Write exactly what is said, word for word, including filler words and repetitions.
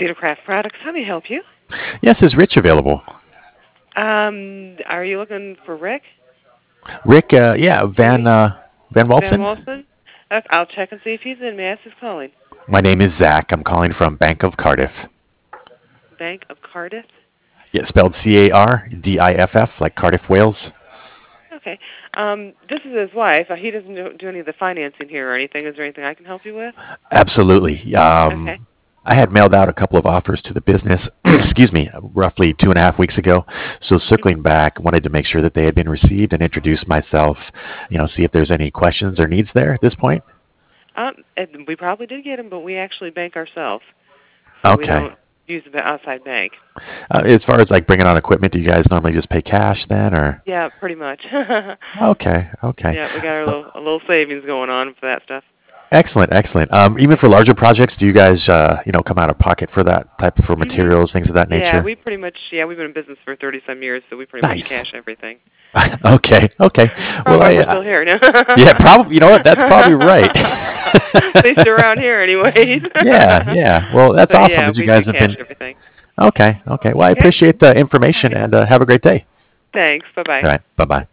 Cedarcraft Products. How may I help you? Yes, is Rich available? Um, are you looking for Rick? Rick, uh, yeah, Van Maybe uh, Van Van Walson. Walson? Uh, I'll check and see if he's in. May I ask who's calling? My name is Zach. I'm calling from Bank of Cardiff. Bank of Cardiff. Yeah, spelled C A R D I F F, like Cardiff, Wales. Okay. Um, this is his wife. Uh, he doesn't do, do any of the financing here or anything. Is there anything I can help you with? Absolutely. Okay. Um, I had mailed out a couple of offers to the business, excuse me, roughly two and a half weeks ago. So hmm circling back, wanted to make sure that they had been received and introduce myself, you know, see if there's any questions or needs there at this point. Um, and we probably did get him, but we actually bank ourselves, so we Okay. don't use the outside bank. Uh, as far as like bringing on equipment, do you guys normally just pay cash then, or? Yeah, pretty much. Yeah, Okay, okay. we got our little a little savings going on for that stuff. Excellent, excellent. Um, even for larger projects, do you guys, uh, you know, come out of pocket for that type for hmm materials, things of that Yeah, nature? we pretty much yeah we've been in business for thirty some years, so we pretty much Nice. cash everything. Okay, okay. Probably Well, why I, we're uh, still here. No? yeah, probably. You know what? That's probably right. At least around here, anyways. Yeah, yeah. Well, that's But awesome yeah, that you we do guys have cash been. everything. Okay, okay. Well, I Okay. appreciate the All information right. and uh, have a great day. Thanks. Bye All bye. right. Bye bye.